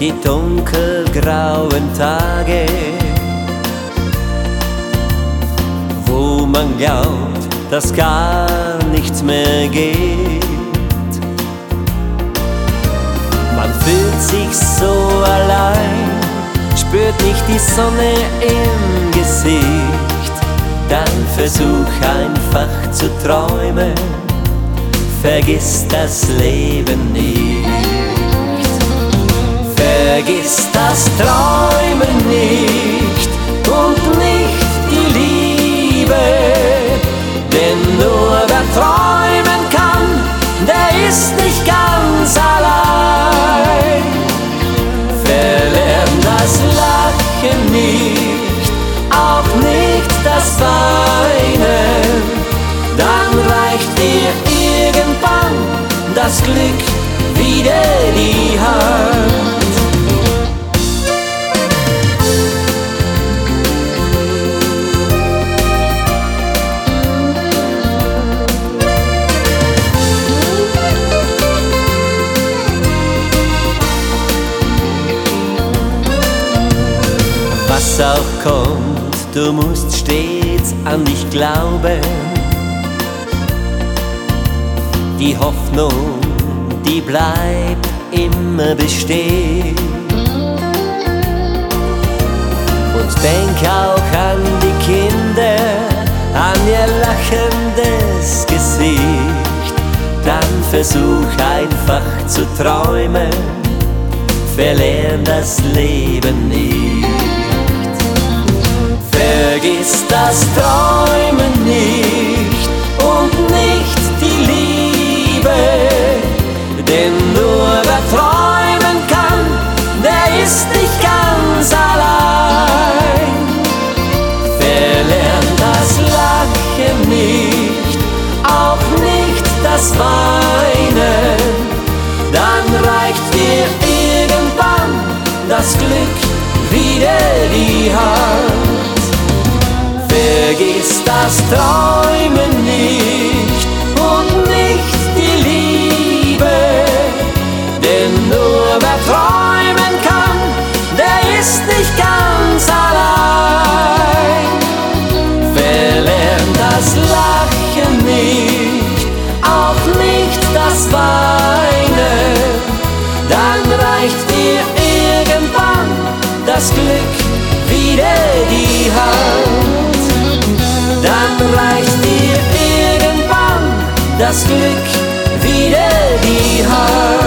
die dunkelgrauen Tage, wo man glaubt, dass gar nichts mehr geht. Man fühlt sich so allein, spürt nicht die Sonne im Gesicht. Dann versuch einfach zu träumen, vergiss das Leben nicht. Vergiss das Träumen nicht und nicht die Liebe, denn nur wer träumen kann, der ist nicht ganz allein. Verlern das Lachen nicht, auch nicht das Weinen, dann reicht dir irgendwann das Glück wieder die Hand. Was auch kommt, du musst stets an dich glauben. Die Hoffnung, die bleibt immer bestehen. Und denk auch an die Kinder, an ihr lachendes Gesicht. Dann versuch einfach zu träumen, verlern das Leben nicht. Vergiss das Träumen nicht und nicht die Liebe, denn nur wer träumen kann, der ist nicht ganz allein. Verlern das Lachen nicht, auch nicht das Weinen, dann reicht dir irgendwann das Glück wieder die Hand. Vergiss das Träumen nicht und nicht die Liebe, denn nur wer träumen kann, der ist nicht ganz allein. Verlern das Lachen nicht, auch nicht das Weinen, dann reicht dir irgendwann das Glück wieder die Hand. Dann reicht dir irgendwann das Glück wieder die Hand.